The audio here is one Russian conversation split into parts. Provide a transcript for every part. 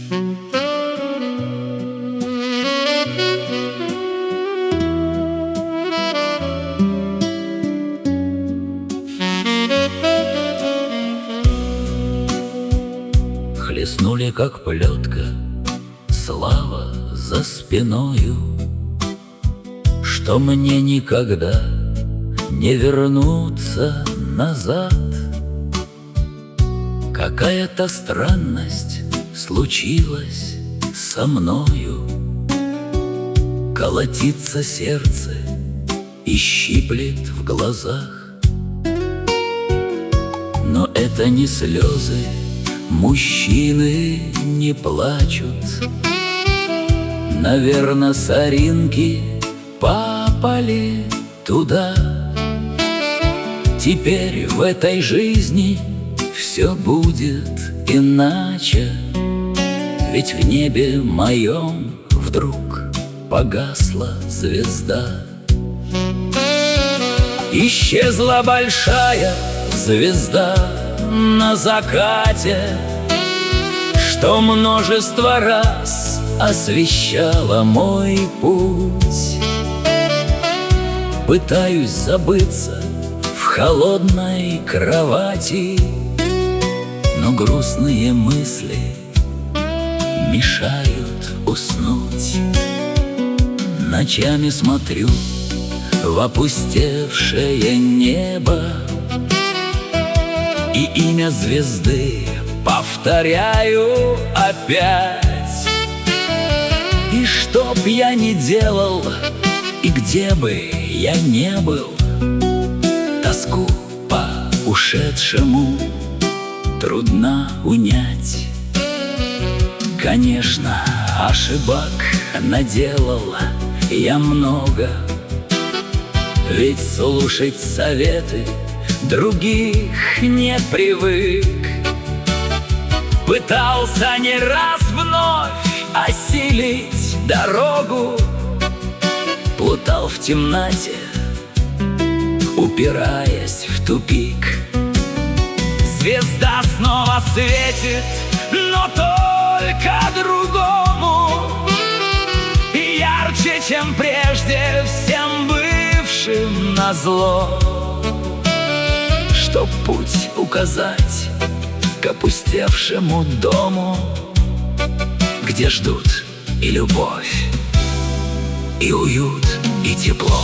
Хлестнули, как плетка, слава за спиною, что мне никогда не вернуться назад. Какая-то странность случилась со мною, колотится сердце и щиплет в глазах. Но это не слезы, мужчины не плачут. Наверно, соринки попали туда. Теперь в этой жизни все будет иначе, ведь в небе моем вдруг погасла звезда. Исчезла большая звезда на закате, что множество раз освещала мой путь. Пытаюсь забыться в холодной кровати, но грустные мысли мешают уснуть. Ночами смотрю в опустевшее небо и имя звезды повторяю опять. И что б я ни делал, и где бы я не был, тоску по ушедшему трудно унять. Конечно, ошибок наделал я много, ведь слушать советы других не привык. Пытался не раз вновь осилить дорогу, плутал в темноте, упираясь в тупик. Звезда снова светит, но только другому, и ярче, чем прежде, всем бывшим назло. Чтоб путь указать к опустевшему дому, где ждут и любовь, и уют, и тепло.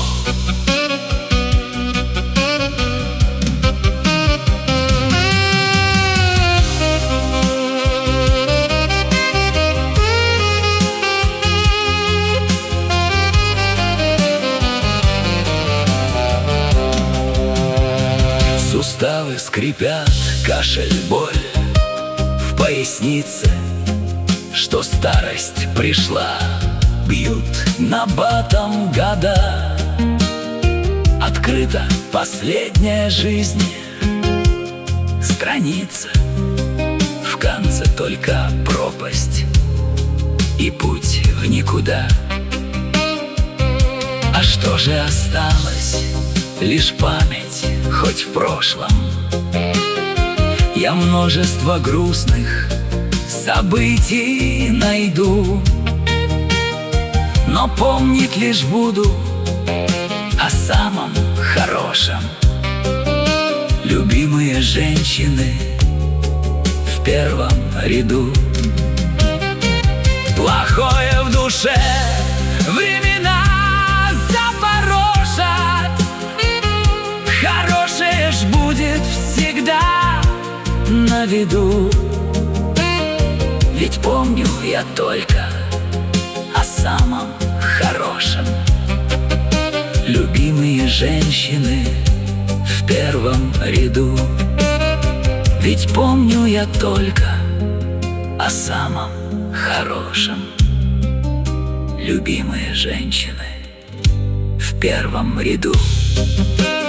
Суставы скрипят, кашель, боль в пояснице, что старость пришла, бьют набатом года. Открыта последняя жизнь страница, в конце только пропасть и путь в никуда. А что же осталось? Лишь память, хоть в прошлом. Я множество грустных событий найду, но помнить лишь буду о самом хорошем. Любимые женщины в первом ряду. Плохое в душе времена запорожат, хорошее ж будет всегда на виду. Ведь помню я только о самом хорошем. Любимые женщины в первом ряду. Ведь помню я только о самом хорошем. Любимые женщины в первом ряду.